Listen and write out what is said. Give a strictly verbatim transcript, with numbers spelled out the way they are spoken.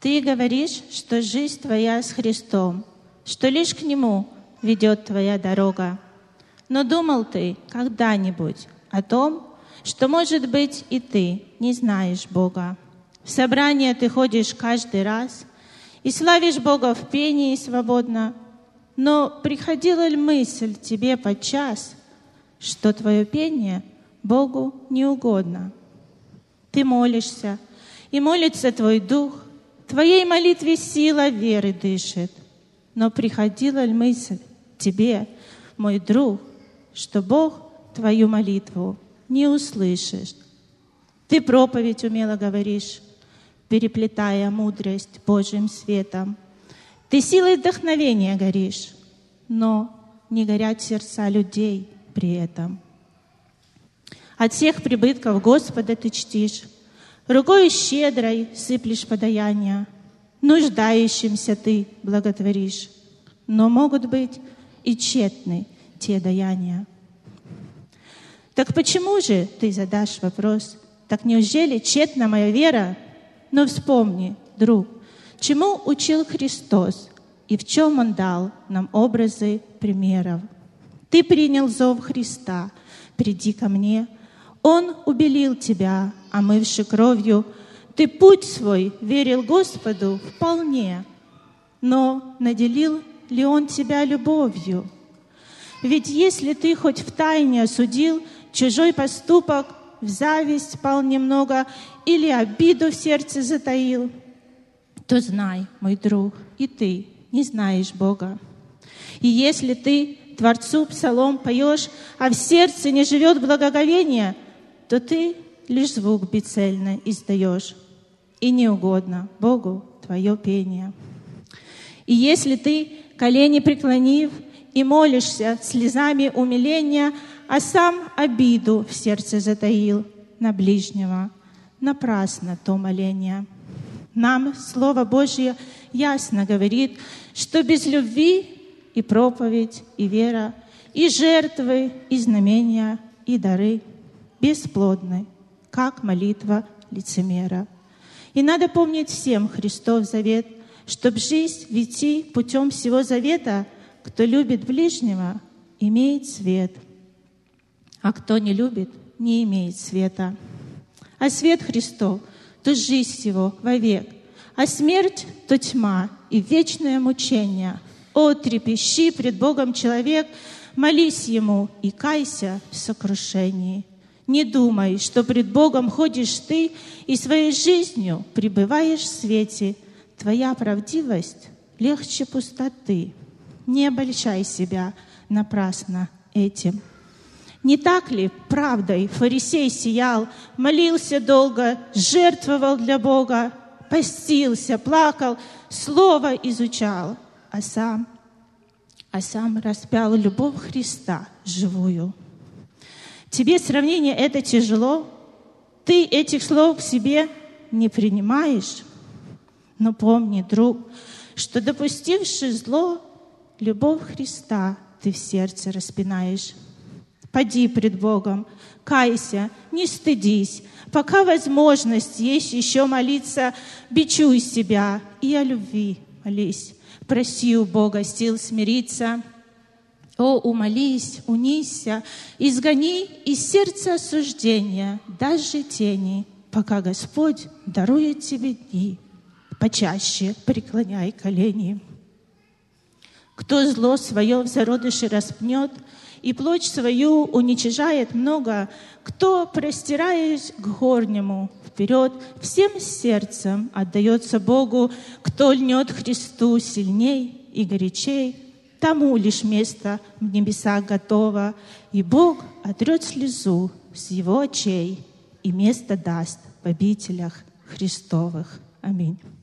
Ты говоришь, что жизнь твоя с Христом, что лишь к Нему ведет твоя дорога. Но думал ты когда-нибудь о том, что, может быть, и ты не знаешь Бога? В собрание ты ходишь каждый раз и славишь Бога в пении свободно, но приходила ли мысль тебе подчас, что твое пение Богу не угодно? Ты молишься, и молится твой дух, в твоей молитве сила веры дышит. Но приходила ли мысль тебе, мой друг, что Бог твою молитву не услышишь? Ты проповедь умело говоришь, переплетая мудрость Божьим светом. Ты силой вдохновения горишь, но не горят сердца людей при этом. От всех прибытков Господа ты чтишь, рукою щедрой сыплешь подаяние, нуждающимся ты благотворишь, но могут быть и тщетны те даяния. Так почему же, ты задашь вопрос, так неужели тщетна моя вера? Но вспомни, друг, чему учил Христос и в чем Он дал нам образы примеров. Ты принял зов Христа, приди ко мне. Он убелил тебя, омывши кровью. Ты путь свой верил Господу вполне, но наделил ли Он тебя любовью? Ведь если ты хоть втайне осудил чужой поступок, в зависть пал немного или обиду в сердце затаил, то знай, мой друг, и ты не знаешь Бога. И если ты Творцу псалом поешь, а в сердце не живет благоговение, то ты лишь звук бесцельно издаешь, и не угодно Богу твое пение. И если ты, колени преклонив, и молишься слезами умиления, а сам обиду в сердце затаил на ближнего, напрасно то моление. Нам Слово Божье ясно говорит, что без любви и проповедь, и вера, и жертвы, и знамения, и дары бесплодны, как молитва лицемера. И надо помнить всем Христов завет, чтоб жизнь вести путем всего завета, кто любит ближнего, имеет свет, а кто не любит, не имеет света. А свет Христов, то жизнь всего вовек, а смерть, то тьма и вечное мучение. О, трепещи пред Богом человек, молись Ему и кайся в сокрушении. Не думай, что пред Богом ходишь ты и своей жизнью пребываешь в свете. Твоя правдивость легче пустоты. Не обольщай себя напрасно этим. Не так ли правдой фарисей сиял, молился долго, жертвовал для Бога, постился, плакал, слово изучал, а сам, а сам распял любовь Христа живую? Тебе сравнение это тяжело? Ты этих слов к себе не принимаешь? Но помни, друг, что, допустивши зло, любовь Христа ты в сердце распинаешь. Поди пред Богом, кайся, не стыдись, пока возможность есть еще молиться, бичуй себя и о любви молись. Проси у Бога сил смириться. О, умолись, унися, изгони из сердца осуждения, даже тени, пока Господь дарует тебе дни. Почаще преклоняй колени. Кто зло свое в зародыше распнет и плоть свою уничижает много, кто, простираясь к горнему вперед, всем сердцем отдается Богу, кто льнет Христу сильней и горячей, тому лишь место в небесах готово, и Бог отрет слезу с его очей и место даст в обителях Христовых. Аминь.